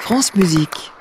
France Musique.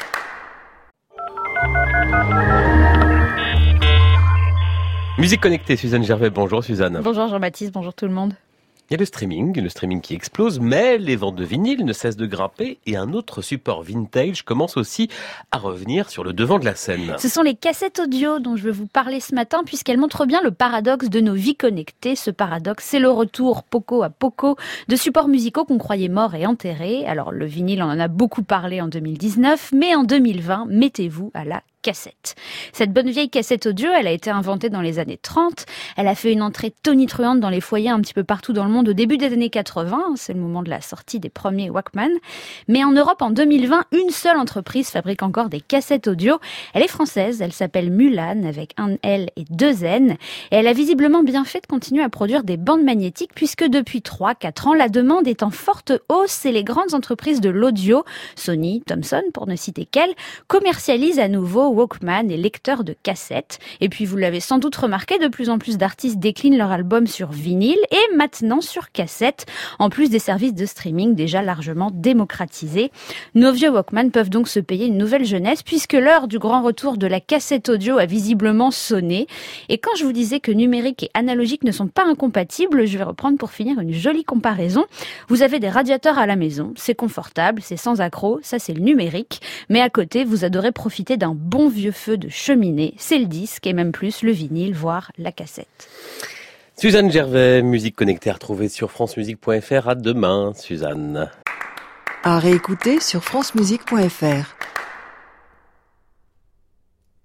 Musique connectée, Suzanne Gervais. Bonjour Suzanne. Bonjour Jean-Baptiste, bonjour tout le monde. Il y a le streaming qui explose, mais les ventes de vinyles ne cessent de grimper et un autre support vintage commence aussi à revenir sur le devant de la scène. Ce sont les cassettes audio dont je veux vous parler ce matin puisqu'elles montrent bien le paradoxe de nos vies connectées. Ce paradoxe, c'est le retour poco à poco de supports musicaux qu'on croyait morts et enterrés. Alors le vinyle, on en a beaucoup parlé en 2019, mais en 2020, mettez-vous à la cassette. Cette bonne vieille cassette audio, elle a été inventée dans les années 30. Elle a fait une entrée tonitruante dans les foyers un petit peu partout dans le monde au début des années 80. C'est le moment de la sortie des premiers Walkman. Mais en Europe, en 2020, une seule entreprise fabrique encore des cassettes audio. Elle est française, elle s'appelle Mulan avec un L et deux N. Et elle a visiblement bien fait de continuer à produire des bandes magnétiques puisque depuis 3-4 ans, la demande est en forte hausse et les grandes entreprises de l'audio, Sony, Thomson pour ne citer qu'elles, commercialisent à nouveau Walkman et lecteurs de cassettes. Et puis vous l'avez sans doute remarqué, de plus en plus d'artistes déclinent leur album sur vinyle et maintenant sur cassette, en plus des services de streaming déjà largement démocratisés. Nos vieux Walkman peuvent donc se payer une nouvelle jeunesse puisque l'heure du grand retour de la cassette audio a visiblement sonné. Et quand je vous disais que numérique et analogique ne sont pas incompatibles, je vais reprendre pour finir une jolie comparaison. Vous avez des radiateurs à la maison, c'est confortable, c'est sans accroc, ça c'est le numérique, mais à côté vous adorez profiter d'un bon vieux feu de cheminée, c'est le disque et même plus le vinyle, voire la cassette. Suzanne Gervais, musique connectée à retrouver sur francemusique.fr. À demain, Suzanne. À réécouter sur francemusique.fr.